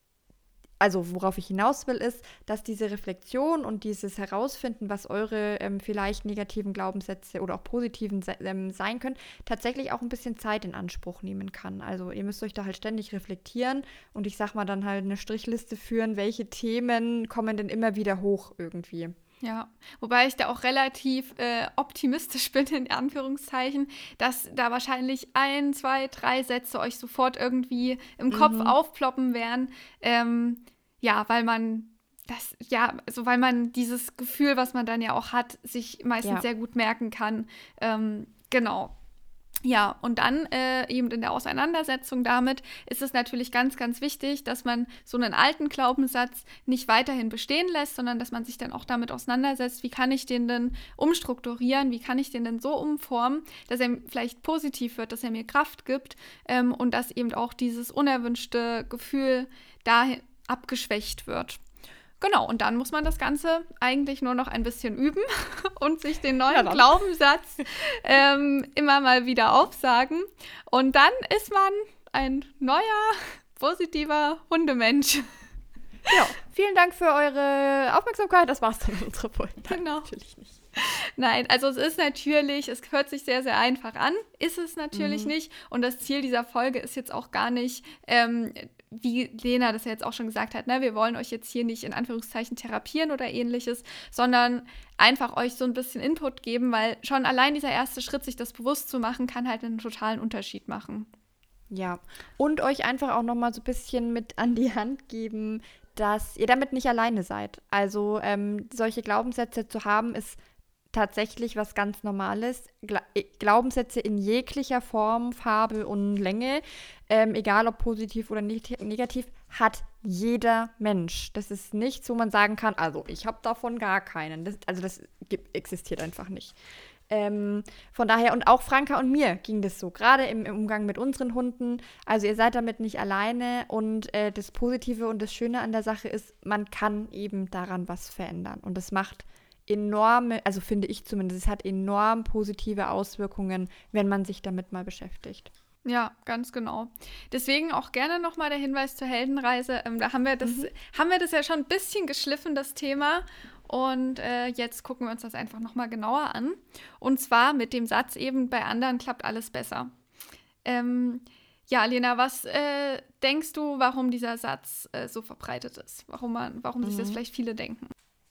[SPEAKER 2] also worauf ich hinaus will, ist, dass diese Reflexion und dieses Herausfinden, was eure ähm, vielleicht negativen Glaubenssätze oder auch positiven se ähm, sein können, tatsächlich auch ein bisschen Zeit in Anspruch nehmen kann. Also ihr müsst euch da halt ständig reflektieren und ich sag mal dann halt eine Strichliste führen, welche Themen kommen denn immer wieder hoch irgendwie.
[SPEAKER 1] Ja, wobei ich da auch relativ äh, optimistisch bin, in Anführungszeichen, dass da wahrscheinlich ein, zwei, drei Sätze euch sofort irgendwie im Kopf
[SPEAKER 2] Mhm.
[SPEAKER 1] aufploppen werden. Ähm, ja, weil man das, ja, also weil man dieses Gefühl, was man dann ja auch hat, sich meistens
[SPEAKER 2] Ja.
[SPEAKER 1] sehr gut merken kann. Ähm, genau. Ja, und dann äh, eben in der Auseinandersetzung damit ist es natürlich ganz, ganz wichtig, dass man so einen alten Glaubenssatz nicht weiterhin bestehen lässt, sondern dass man sich dann auch damit auseinandersetzt, wie kann ich den denn umstrukturieren, wie kann ich den denn so umformen, dass er vielleicht positiv wird, dass er mir Kraft gibt ähm, und dass eben auch dieses unerwünschte Gefühl da abgeschwächt wird. Genau, und dann muss man das Ganze eigentlich nur noch ein bisschen üben und sich den neuen
[SPEAKER 2] Ja,
[SPEAKER 1] Glaubenssatz ähm, immer mal wieder aufsagen. Und dann ist man ein neuer, positiver Hundemensch.
[SPEAKER 2] Ja, vielen Dank für eure Aufmerksamkeit. Das war's dann mit unserer Folge. Nein,
[SPEAKER 1] Genau.
[SPEAKER 2] natürlich nicht.
[SPEAKER 1] Nein, also es ist natürlich, es hört sich sehr, sehr einfach an, ist es natürlich
[SPEAKER 2] Mhm.
[SPEAKER 1] nicht. Und das Ziel dieser Folge ist jetzt auch gar nicht, ähm, wie Lena das ja jetzt auch schon gesagt hat, ne, wir wollen euch jetzt hier nicht in Anführungszeichen therapieren oder ähnliches, sondern einfach euch so ein bisschen Input geben, weil schon allein dieser erste Schritt, sich das bewusst zu machen, kann halt einen totalen Unterschied machen.
[SPEAKER 2] Ja, und euch einfach auch noch mal so ein bisschen mit an die Hand geben, dass ihr damit nicht alleine seid. Also ähm, solche Glaubenssätze zu haben, ist tatsächlich was ganz Normales. Gla äh, Glaubenssätze in jeglicher Form, Farbe und Länge, ähm, egal ob positiv oder neg negativ, hat jeder Mensch. Das ist nichts, wo man sagen kann, also ich habe davon gar keinen. Das, also das gibt, existiert einfach nicht. Ähm, von daher, und auch Franka und mir ging das so, gerade im, im Umgang mit unseren Hunden. Also ihr seid damit nicht alleine und äh, das Positive und das Schöne an der Sache ist, man kann eben daran was verändern. Und das macht enorme, also finde ich zumindest, es hat enorm positive Auswirkungen, wenn man sich damit mal beschäftigt.
[SPEAKER 1] Ja, ganz genau. Deswegen auch gerne nochmal der Hinweis zur Heldenreise. Ähm, da haben wir, das,
[SPEAKER 2] Mhm.
[SPEAKER 1] haben wir das ja schon ein bisschen geschliffen, das Thema. Und äh, jetzt gucken wir uns das einfach nochmal genauer an. Und zwar mit dem Satz eben, bei anderen klappt alles besser. Ähm, ja, Lena, was äh, denkst du, warum dieser Satz äh, so verbreitet ist? Warum, man, warum sich das
[SPEAKER 2] Mhm.
[SPEAKER 1] vielleicht viele denken?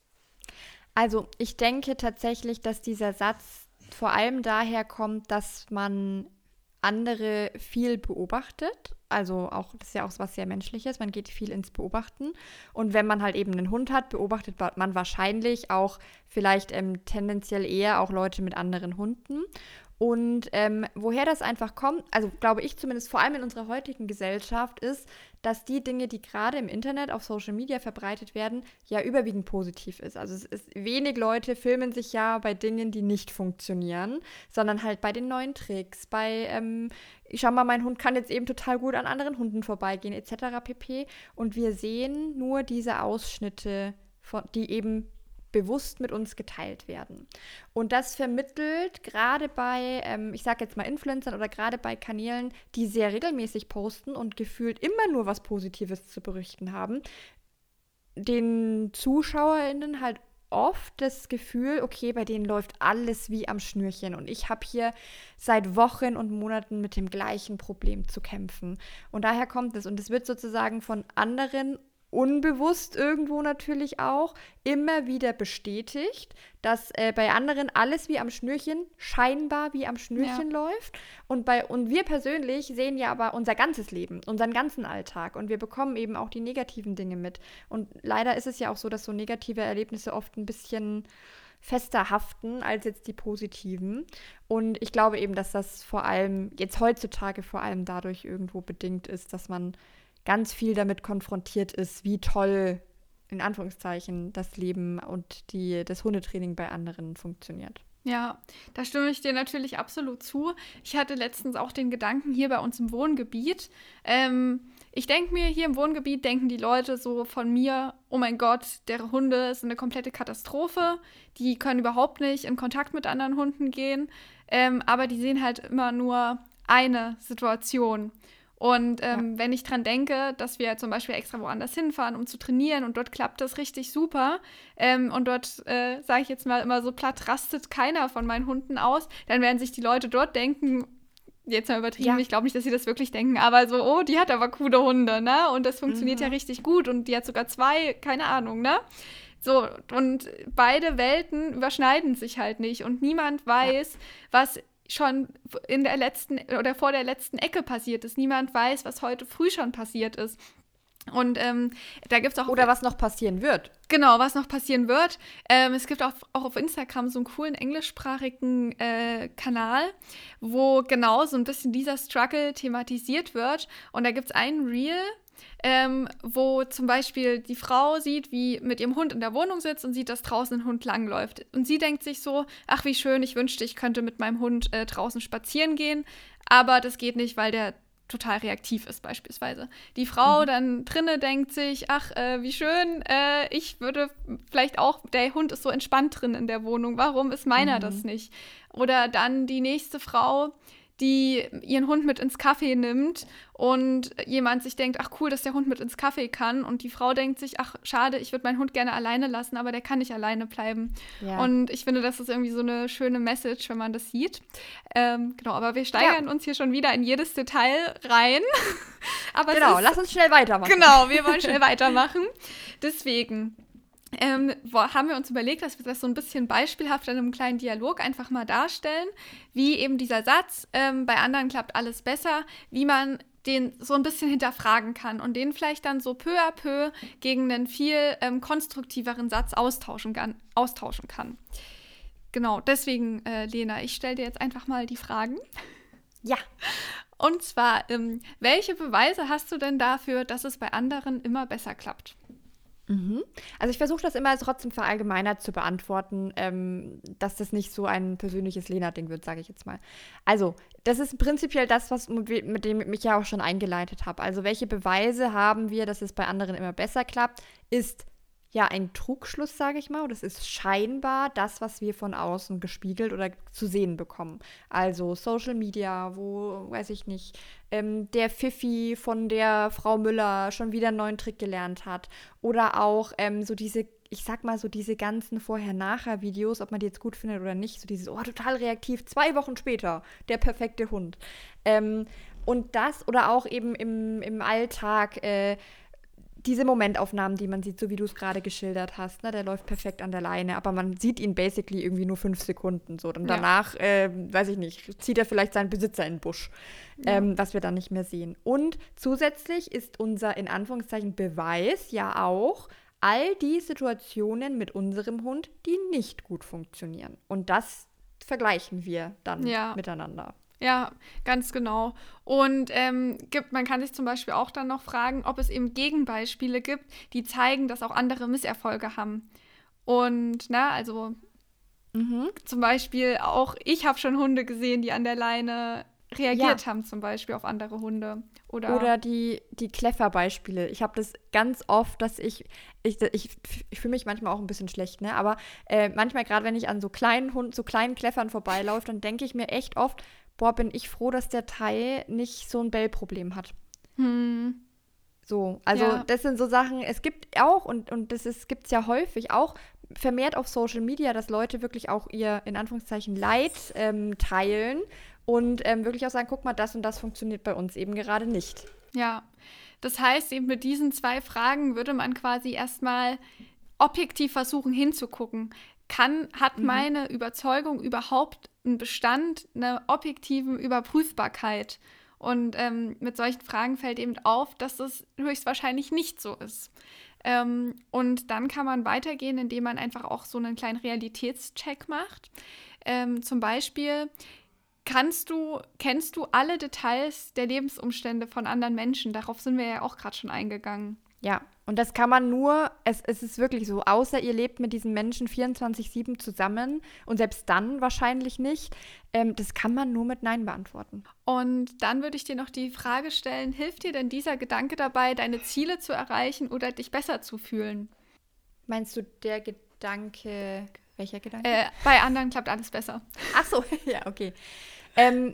[SPEAKER 2] Also ich denke tatsächlich, dass dieser Satz vor allem daher kommt, dass man andere viel beobachtet. Also auch, das ist ja auch was sehr Menschliches, man geht viel ins Beobachten. Und wenn man halt eben einen Hund hat, beobachtet man wahrscheinlich auch vielleicht ähm, tendenziell eher auch Leute mit anderen Hunden. Und ähm, woher das einfach kommt, also glaube ich zumindest vor allem in unserer heutigen Gesellschaft, ist, dass die Dinge, die gerade im Internet, auf Social Media verbreitet werden, ja überwiegend positiv ist. Also es ist, wenig Leute filmen sich ja bei Dingen, die nicht funktionieren, sondern halt bei den neuen Tricks, bei, ähm, schau mal, mein Hund kann jetzt eben total gut an anderen Hunden vorbeigehen, et cetera pp. Und wir sehen nur diese Ausschnitte, von, die eben bewusst mit uns geteilt werden. Und das vermittelt gerade bei, ähm, ich sage jetzt mal Influencern oder gerade bei Kanälen, die sehr regelmäßig posten und gefühlt immer nur was Positives zu berichten haben, den ZuschauerInnen halt oft das Gefühl, okay, bei denen läuft alles wie am Schnürchen und ich habe hier seit Wochen und Monaten mit dem gleichen Problem zu kämpfen. Und daher kommt es. Und es wird sozusagen von anderen unbewusst irgendwo natürlich auch immer wieder bestätigt, dass äh, bei anderen alles wie am Schnürchen, scheinbar wie am Schnürchen
[SPEAKER 1] Ja.
[SPEAKER 2] läuft. Und, bei, und wir persönlich sehen ja aber unser ganzes Leben, unseren ganzen Alltag. Und wir bekommen eben auch die negativen Dinge mit. Und leider ist es ja auch so, dass so negative Erlebnisse oft ein bisschen fester haften als jetzt die positiven. Und ich glaube eben, dass das vor allem, jetzt heutzutage vor allem dadurch irgendwo bedingt ist, dass man ganz viel damit konfrontiert ist, wie toll, in Anführungszeichen, das Leben und die, das Hundetraining bei anderen funktioniert.
[SPEAKER 1] Ja, da stimme ich dir natürlich absolut zu. Ich hatte letztens auch den Gedanken hier bei uns im Wohngebiet. Ähm, ich denke mir, hier im Wohngebiet denken die Leute so von mir, oh mein Gott, der Hunde sind eine komplette Katastrophe. Die können überhaupt nicht in Kontakt mit anderen Hunden gehen. Ähm, aber die sehen halt immer nur eine Situation. Und ähm, ja. wenn ich dran denke, dass wir zum Beispiel extra woanders hinfahren, um zu trainieren und dort klappt das richtig super ähm, und dort, äh, sage ich jetzt mal immer so platt, rastet keiner von meinen Hunden aus, dann werden sich die Leute dort denken, jetzt mal übertrieben, ja. ich glaube nicht, dass sie das wirklich denken, aber so, oh, die hat aber coole Hunde, ne? Und das funktioniert mhm. ja richtig gut und die hat sogar zwei, keine Ahnung, ne? So, und beide Welten überschneiden sich halt nicht und niemand weiß, ja. was schon in der letzten oder vor der letzten Ecke passiert ist. Niemand weiß, was heute früh schon passiert ist. Und ähm, da gibt es auch...
[SPEAKER 2] Oder was noch passieren wird.
[SPEAKER 1] Genau, was noch passieren wird. Ähm, es gibt auch, auch auf Instagram so einen coolen englischsprachigen äh, Kanal, wo genau so ein bisschen dieser Struggle thematisiert wird. Und da gibt es einen Reel, ähm, wo zum Beispiel die Frau sieht, wie mit ihrem Hund in der Wohnung sitzt und sieht, dass draußen ein Hund langläuft. Und sie denkt sich so, ach wie schön, ich wünschte, ich könnte mit meinem Hund äh, draußen spazieren gehen. Aber das geht nicht, weil der total reaktiv ist beispielsweise. Die Frau mhm. dann drinne denkt sich, ach, äh, wie schön, äh, ich würde vielleicht auch, der Hund ist so entspannt drin in der Wohnung, warum ist meiner mhm. das nicht? Oder dann die nächste Frau, die ihren Hund mit ins Café nimmt und jemand sich denkt, ach cool, dass der Hund mit ins Café kann und die Frau denkt sich, ach schade, ich würde meinen Hund gerne alleine lassen, aber der kann nicht alleine bleiben. Ja. Und ich finde, das ist irgendwie so eine schöne Message, wenn man das sieht. Ähm, genau, aber wir steigern ja. uns hier schon wieder in jedes Detail rein. aber
[SPEAKER 2] genau,
[SPEAKER 1] ist,
[SPEAKER 2] lass uns schnell weitermachen.
[SPEAKER 1] Genau, wir wollen schnell weitermachen. Deswegen Ähm, haben wir uns überlegt, dass wir das so ein bisschen beispielhaft in einem kleinen Dialog einfach mal darstellen, wie eben dieser Satz, ähm, bei anderen klappt alles besser, wie man den so ein bisschen hinterfragen kann und den vielleicht dann so peu à peu gegen einen viel ähm, konstruktiveren Satz austauschen kann. Austauschen kann. Genau, deswegen, äh, Lena, ich stelle dir jetzt einfach mal die Fragen.
[SPEAKER 2] Ja.
[SPEAKER 1] Und zwar, ähm, welche Beweise hast du denn dafür, dass es bei anderen immer besser klappt?
[SPEAKER 2] Also ich versuche das immer trotzdem verallgemeinert zu beantworten, ähm, dass das nicht so ein persönliches Lena-Ding wird, sage ich jetzt mal. Also das ist prinzipiell das, was mit, mit dem ich mich ja auch schon eingeleitet habe. Also welche Beweise haben wir, dass es bei anderen immer besser klappt, ist ja ein Trugschluss, sage ich mal. Das ist scheinbar das, was wir von außen gespiegelt oder zu sehen bekommen. Also Social Media, wo, weiß ich nicht, ähm, der Pfiffi von der Frau Müller schon wieder einen neuen Trick gelernt hat. Oder auch ähm, so diese, ich sag mal so diese ganzen Vorher-Nachher-Videos, ob man die jetzt gut findet oder nicht. So dieses, oh, total reaktiv, zwei Wochen später, der perfekte Hund. Ähm, und das oder auch eben im, im Alltag, äh, diese Momentaufnahmen, die man sieht, so wie du es gerade geschildert hast, ne, der läuft perfekt an der Leine, aber man sieht ihn basically irgendwie nur fünf Sekunden. So. Und danach, ja. äh, weiß ich nicht, zieht er vielleicht seinen Besitzer in den Busch, ja. ähm, was wir dann nicht mehr sehen. Und zusätzlich ist unser, in Anführungszeichen, Beweis ja auch all die Situationen mit unserem Hund, die nicht gut funktionieren. Und das vergleichen wir dann ja. miteinander.
[SPEAKER 1] Ja, ganz genau. Und ähm, gibt, man kann sich zum Beispiel auch dann noch fragen, ob es eben Gegenbeispiele gibt, die zeigen, dass auch andere Misserfolge haben. Und, na, also mhm. zum Beispiel auch, ich habe schon Hunde gesehen, die an der Leine reagiert ja. haben, zum Beispiel auf andere Hunde. Oder,
[SPEAKER 2] Oder die, die Kleffer-Beispiele. Ich habe das ganz oft, dass ich, ich, ich, ich fühle mich manchmal auch ein bisschen schlecht, ne? Aber äh, manchmal, gerade wenn ich an so kleinen Hunden, so kleinen Kleffern vorbeilaufe, dann denke ich mir echt oft, boah, bin ich froh, dass der Thai nicht so ein Bellproblem hat.
[SPEAKER 1] Hm.
[SPEAKER 2] So, also
[SPEAKER 1] ja.
[SPEAKER 2] das sind so Sachen, es gibt auch, und, und das gibt es ja häufig auch, vermehrt auf Social Media, dass Leute wirklich auch ihr, in Anführungszeichen, Leid ähm, teilen und ähm, wirklich auch sagen, guck mal, das und das funktioniert bei uns eben gerade nicht.
[SPEAKER 1] Ja, das heißt, eben mit diesen zwei Fragen würde man quasi erstmal objektiv versuchen hinzugucken. Kann, hat mhm. meine Überzeugung überhaupt einen Bestand, eine objektiven Überprüfbarkeit? Und ähm, mit solchen Fragen fällt eben auf, dass das höchstwahrscheinlich nicht so ist. Ähm, und dann kann man weitergehen, indem man einfach auch so einen kleinen Realitätscheck macht. Ähm, zum Beispiel kannst du, kennst du alle Details der Lebensumstände von anderen Menschen? Darauf sind wir ja auch gerade schon eingegangen.
[SPEAKER 2] Ja, und das kann man nur, es, es ist wirklich so, außer ihr lebt mit diesen Menschen vierundzwanzig sieben zusammen und selbst dann wahrscheinlich nicht, ähm, das kann man nur mit Nein beantworten.
[SPEAKER 1] Und dann würde ich dir noch die Frage stellen, hilft dir denn dieser Gedanke dabei, deine Ziele zu erreichen oder dich besser zu fühlen?
[SPEAKER 2] Meinst du der Gedanke, welcher Gedanke?
[SPEAKER 1] Äh, bei anderen klappt alles besser.
[SPEAKER 2] Ach so, ja, okay. Ähm,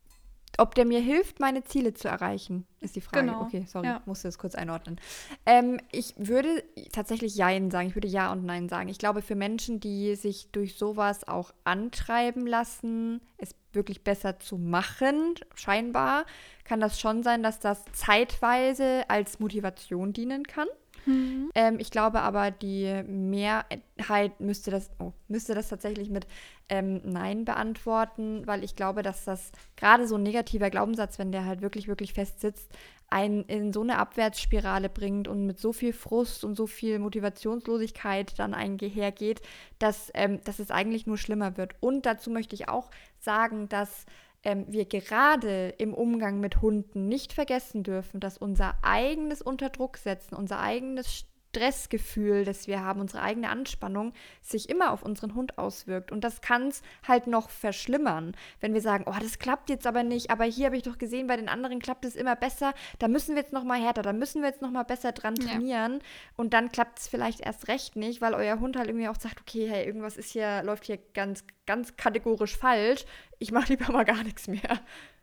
[SPEAKER 2] Ob der mir hilft, meine Ziele zu erreichen, ist die Frage.
[SPEAKER 1] Genau.
[SPEAKER 2] Okay, sorry,
[SPEAKER 1] ja.
[SPEAKER 2] musste das kurz einordnen. Ähm, ich würde tatsächlich Jein sagen. Ich würde Ja und Nein sagen. Ich glaube, für Menschen, die sich durch sowas auch antreiben lassen, es wirklich besser zu machen, scheinbar, kann das schon sein, dass das zeitweise als Motivation dienen kann.
[SPEAKER 1] Mhm.
[SPEAKER 2] Ähm, ich glaube aber, die Mehrheit müsste das, oh, müsste das tatsächlich mit ähm, Nein beantworten, weil ich glaube, dass das gerade so ein negativer Glaubenssatz, wenn der halt wirklich, wirklich fest sitzt, einen in so eine Abwärtsspirale bringt und mit so viel Frust und so viel Motivationslosigkeit dann einhergeht, dass, ähm, dass es eigentlich nur schlimmer wird. Und dazu möchte ich auch sagen, dass ähm, wir gerade im Umgang mit Hunden nicht vergessen dürfen, dass unser eigenes Unterdrucksetzen, unser eigenes Stressgefühl, das wir haben, unsere eigene Anspannung, sich immer auf unseren Hund auswirkt. Und das kann es halt noch verschlimmern, wenn wir sagen, oh, das klappt jetzt aber nicht, aber hier habe ich doch gesehen, bei den anderen klappt es immer besser, da müssen wir jetzt noch mal härter, da müssen wir jetzt noch mal besser dran trainieren. Ja. Und dann klappt es vielleicht erst recht nicht, weil euer Hund halt irgendwie auch sagt, okay, hey, irgendwas ist hier, läuft hier ganz, ganz kategorisch falsch, ich mache lieber mal gar nichts mehr.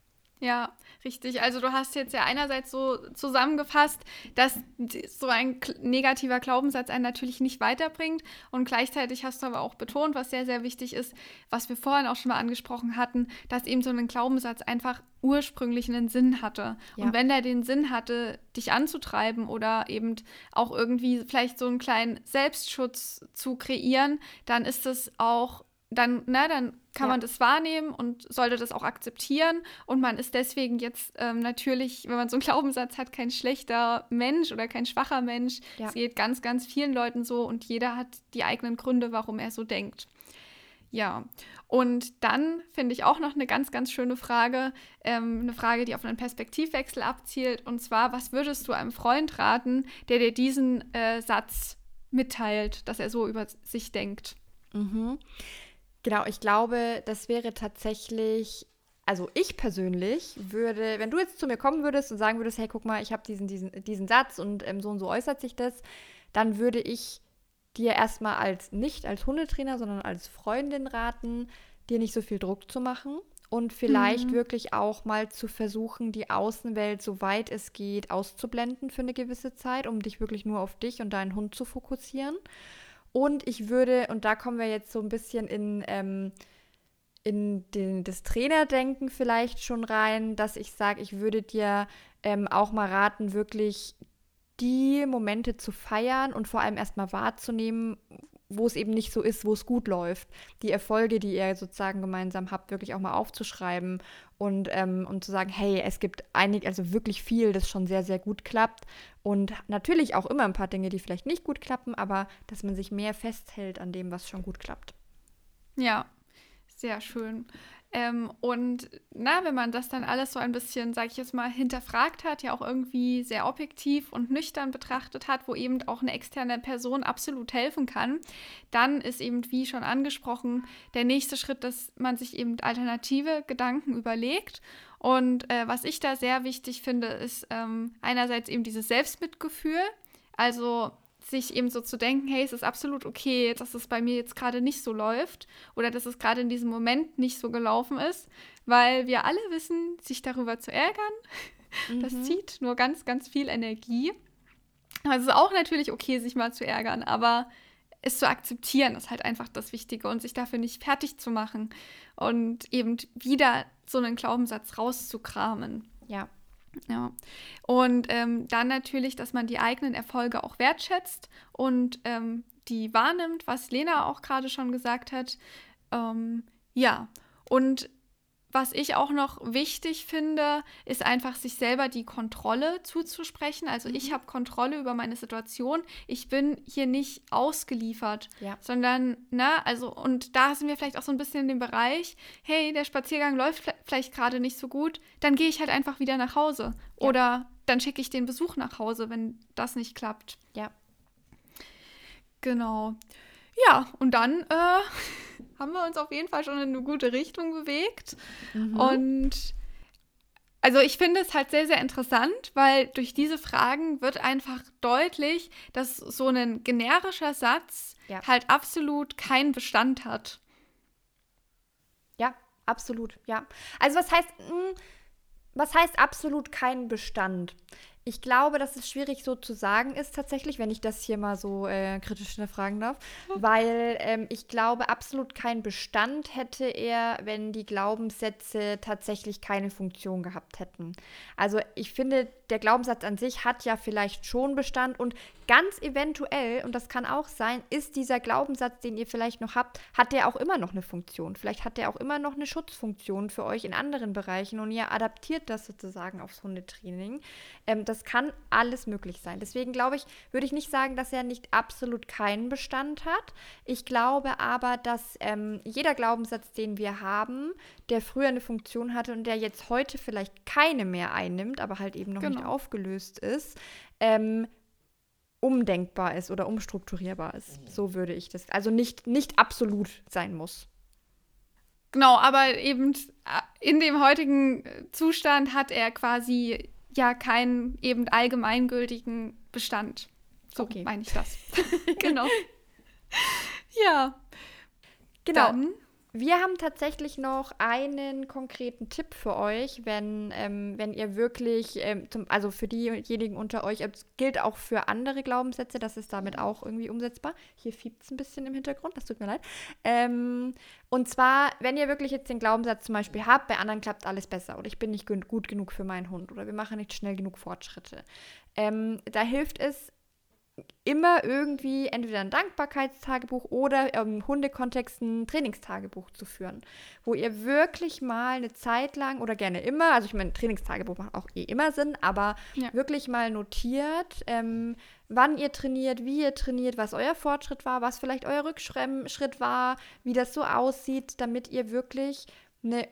[SPEAKER 1] Ja, richtig. Also du hast jetzt ja einerseits so zusammengefasst, dass so ein negativer Glaubenssatz einen natürlich nicht weiterbringt und gleichzeitig hast du aber auch betont, was sehr, sehr wichtig ist, was wir vorhin auch schon mal angesprochen hatten, dass eben so ein Glaubenssatz einfach ursprünglich einen Sinn hatte. Ja. Und wenn der den Sinn hatte, dich anzutreiben oder eben auch irgendwie vielleicht so einen kleinen Selbstschutz zu kreieren, dann ist es auch Dann, na, dann kann ja. man das wahrnehmen und sollte das auch akzeptieren. Und man ist deswegen jetzt ähm, natürlich, wenn man so einen Glaubenssatz hat, kein schlechter Mensch oder kein schwacher Mensch. Es ja. geht ganz, ganz vielen Leuten so und jeder hat die eigenen Gründe, warum er so denkt. Ja, und dann finde ich auch noch eine ganz, ganz schöne Frage, ähm, eine Frage, die auf einen Perspektivwechsel abzielt. Und zwar, was würdest du einem Freund raten, der dir diesen äh, Satz mitteilt, dass er so über sich denkt?
[SPEAKER 2] Mhm. Genau, ich glaube, das wäre tatsächlich, also ich persönlich würde, wenn du jetzt zu mir kommen würdest und sagen würdest, hey, guck mal, ich habe diesen, diesen, diesen Satz und ähm, so und so äußert sich das, dann würde ich dir erstmal als, nicht als Hundetrainer, sondern als Freundin raten, dir nicht so viel Druck zu machen und vielleicht mhm. wirklich auch mal zu versuchen, die Außenwelt, soweit es geht, auszublenden für eine gewisse Zeit, um dich wirklich nur auf dich und deinen Hund zu fokussieren. Und ich würde, und da kommen wir jetzt so ein bisschen in, ähm, in den, das Trainerdenken vielleicht schon rein, dass ich sage, ich würde dir ähm, auch mal raten, wirklich die Momente zu feiern und vor allem erstmal wahrzunehmen, wo es eben nicht so ist, wo es gut läuft. Die Erfolge, die ihr sozusagen gemeinsam habt, wirklich auch mal aufzuschreiben und, ähm, und zu sagen, hey, es gibt einig, also wirklich viel, das schon sehr, sehr gut klappt. Und natürlich auch immer ein paar Dinge, die vielleicht nicht gut klappen, aber dass man sich mehr festhält an dem, was schon gut klappt.
[SPEAKER 1] Ja, sehr schön. Ähm, und na, wenn man das dann alles so ein bisschen, sag ich jetzt mal, hinterfragt hat, ja auch irgendwie sehr objektiv und nüchtern betrachtet hat, wo eben auch eine externe Person absolut helfen kann, dann ist eben, wie schon angesprochen, der nächste Schritt, dass man sich eben alternative Gedanken überlegt. Und äh, was ich da sehr wichtig finde, ist ähm, einerseits eben dieses Selbstmitgefühl, also sich eben so zu denken, hey, es ist absolut okay, dass es bei mir jetzt gerade nicht so läuft oder dass es gerade in diesem Moment nicht so gelaufen ist, weil wir alle wissen, sich darüber zu ärgern, mhm. das zieht nur ganz, ganz viel Energie. Also es ist auch natürlich okay, sich mal zu ärgern, aber es zu akzeptieren ist halt einfach das Wichtige und sich dafür nicht fertig zu machen und eben wieder so einen Glaubenssatz rauszukramen.
[SPEAKER 2] Ja.
[SPEAKER 1] Ja, und ähm, dann natürlich, dass man die eigenen Erfolge auch wertschätzt und ähm, die wahrnimmt, was Lena auch gerade schon gesagt hat. Ähm, ja, und was ich auch noch wichtig finde, ist einfach, sich selber die Kontrolle zuzusprechen. Also mhm. ich habe Kontrolle über meine Situation. Ich bin hier nicht ausgeliefert,
[SPEAKER 2] ja.
[SPEAKER 1] sondern, na, also, und da sind wir vielleicht auch so ein bisschen in dem Bereich, hey, der Spaziergang läuft vielleicht gerade nicht so gut, dann gehe ich halt einfach wieder nach Hause. Ja. Oder dann schicke ich den Besuch nach Hause, wenn das nicht klappt.
[SPEAKER 2] Ja.
[SPEAKER 1] Genau. Ja, und dann äh, haben wir uns auf jeden Fall schon in eine gute Richtung bewegt. Mhm. Und also ich finde es halt sehr, sehr interessant, weil durch diese Fragen wird einfach deutlich, dass so ein generischer Satz ja. halt absolut keinen Bestand hat.
[SPEAKER 2] Ja, absolut, ja. Also was heißt, mh, was heißt absolut keinen Bestand? Ich glaube, dass es schwierig so zu sagen ist tatsächlich, wenn ich das hier mal so äh, kritisch hinterfragen darf, weil ähm, ich glaube, absolut keinen Bestand hätte er, wenn die Glaubenssätze tatsächlich keine Funktion gehabt hätten. Also ich finde, der Glaubenssatz an sich hat ja vielleicht schon Bestand und ganz eventuell, und das kann auch sein, ist dieser Glaubenssatz, den ihr vielleicht noch habt, hat der auch immer noch eine Funktion. Vielleicht hat der auch immer noch eine Schutzfunktion für euch in anderen Bereichen und ihr adaptiert das sozusagen aufs Hundetraining. Ähm, das kann alles möglich sein. Deswegen glaube ich, würde ich nicht sagen, dass er nicht absolut keinen Bestand hat. Ich glaube aber, dass ähm, jeder Glaubenssatz, den wir haben, der früher eine Funktion hatte und der jetzt heute vielleicht keine mehr einnimmt, aber halt eben noch
[SPEAKER 1] Genau.
[SPEAKER 2] nicht aufgelöst ist, ähm, umdenkbar ist oder umstrukturierbar ist. So würde ich das. Also nicht, nicht absolut sein muss.
[SPEAKER 1] Genau, aber eben in dem heutigen Zustand hat er quasi ja keinen eben allgemeingültigen Bestand. So
[SPEAKER 2] Okay.
[SPEAKER 1] meine ich das. Genau. Ja.
[SPEAKER 2] Genau.
[SPEAKER 1] Dann
[SPEAKER 2] Wir haben tatsächlich noch einen konkreten Tipp für euch, wenn, ähm, wenn ihr wirklich, ähm, zum, also für diejenigen unter euch, es gilt auch für andere Glaubenssätze, das ist damit auch irgendwie umsetzbar. Hier fiebt es ein bisschen im Hintergrund, das tut mir leid. Ähm, und zwar, wenn ihr wirklich jetzt den Glaubenssatz zum Beispiel habt, bei anderen klappt alles besser oder ich bin nicht gut genug für meinen Hund oder wir machen nicht schnell genug Fortschritte. Ähm, da hilft es, immer irgendwie entweder ein Dankbarkeitstagebuch oder im Hundekontext ein Trainingstagebuch zu führen, wo ihr wirklich mal eine Zeit lang oder gerne immer, also ich meine, Trainingstagebuch macht auch eh immer Sinn, aber
[SPEAKER 1] ja.
[SPEAKER 2] wirklich mal notiert, ähm, wann ihr trainiert, wie ihr trainiert, was euer Fortschritt war, was vielleicht euer Rückschritt war, wie das so aussieht, damit ihr wirklich eine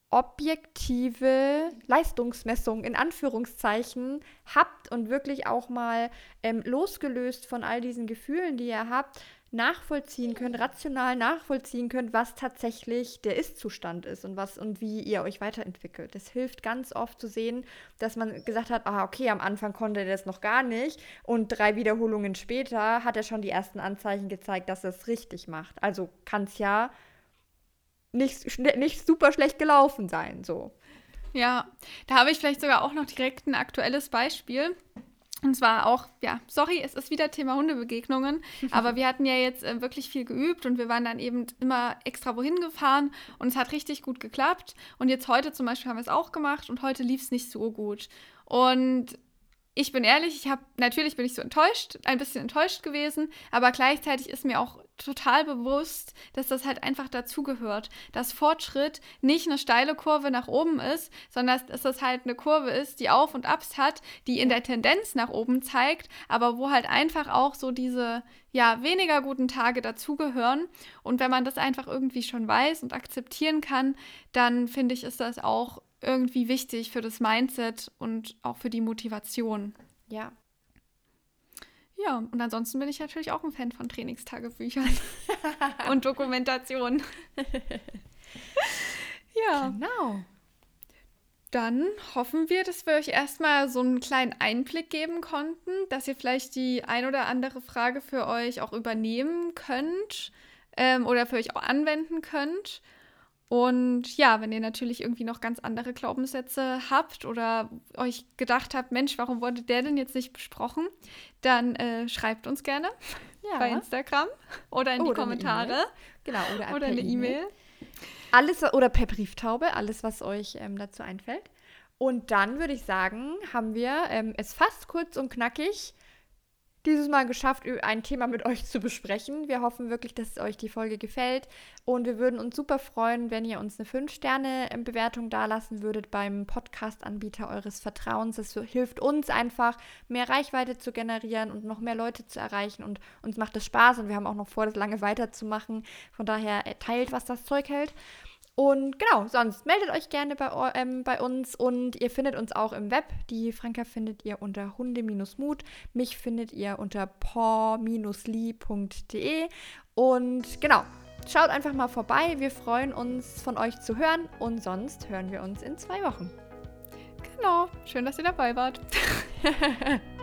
[SPEAKER 2] objektive Leistungsmessung in Anführungszeichen habt und wirklich auch mal ähm, losgelöst von all diesen Gefühlen, die ihr habt, nachvollziehen könnt, rational nachvollziehen könnt, was tatsächlich der Ist-Zustand ist und was und wie ihr euch weiterentwickelt. Das hilft ganz oft zu sehen, dass man gesagt hat, ah, okay, am Anfang konnte er das noch gar nicht und drei Wiederholungen später hat er schon die ersten Anzeichen gezeigt, dass er es richtig macht. Also kann es ja Nicht, nicht super schlecht gelaufen sein, so.
[SPEAKER 1] Ja, da habe ich vielleicht sogar auch noch direkt ein aktuelles Beispiel. Und zwar auch, ja, sorry, es ist wieder Thema Hundebegegnungen, aber wir hatten ja jetzt äh, wirklich viel geübt und wir waren dann eben immer extra wohin gefahren und es hat richtig gut geklappt. Und jetzt heute zum Beispiel haben wir es auch gemacht und heute lief es nicht so gut. Und ich bin ehrlich, ich habe, natürlich bin ich so enttäuscht, ein bisschen enttäuscht gewesen, aber gleichzeitig ist mir auch total bewusst, dass das halt einfach dazugehört, dass Fortschritt nicht eine steile Kurve nach oben ist, sondern dass das halt eine Kurve ist, die Auf und Abs hat, die in der Tendenz nach oben zeigt, aber wo halt einfach auch so diese, ja, weniger guten Tage dazugehören. Und wenn man das einfach irgendwie schon weiß und akzeptieren kann, dann finde ich, ist das auch irgendwie wichtig für das Mindset und auch für die Motivation.
[SPEAKER 2] Ja.
[SPEAKER 1] Ja, und ansonsten bin ich natürlich auch ein Fan von Trainingstagebüchern und Dokumentation. Ja.
[SPEAKER 2] Genau.
[SPEAKER 1] Dann hoffen wir, dass wir euch erstmal so einen kleinen Einblick geben konnten, dass ihr vielleicht die ein oder andere Frage für euch auch übernehmen könnt ähm, oder für euch auch anwenden könnt. Und ja, wenn ihr natürlich irgendwie noch ganz andere Glaubenssätze habt oder euch gedacht habt, Mensch, warum wurde der denn jetzt nicht besprochen, dann äh, schreibt uns gerne
[SPEAKER 2] Ja.
[SPEAKER 1] bei Instagram oder in die
[SPEAKER 2] Oder eine
[SPEAKER 1] Kommentare.
[SPEAKER 2] E-Mail. Genau, oder,
[SPEAKER 1] Oder
[SPEAKER 2] per
[SPEAKER 1] eine E-Mail.
[SPEAKER 2] Alles oder per Brieftaube, alles, was euch ähm, dazu einfällt. Und dann würde ich sagen, haben wir ähm, es fast kurz und knackig dieses Mal geschafft, ein Thema mit euch zu besprechen. Wir hoffen wirklich, dass euch die Folge gefällt und wir würden uns super freuen, wenn ihr uns eine fünf Sterne Bewertung dalassen würdet beim Podcast-Anbieter eures Vertrauens. Das hilft uns einfach, mehr Reichweite zu generieren und noch mehr Leute zu erreichen und uns macht es Spaß und wir haben auch noch vor, das lange weiterzumachen. Von daher teilt, was das Zeug hält. Und genau, sonst meldet euch gerne bei, ähm, bei uns und ihr findet uns auch im Web. Die Franka findet ihr unter hunde-mut, mich findet ihr unter paw dash lee punkt de und genau, schaut einfach mal vorbei. Wir freuen uns, von euch zu hören und sonst hören wir uns in zwei Wochen.
[SPEAKER 1] Genau, schön, dass ihr dabei wart.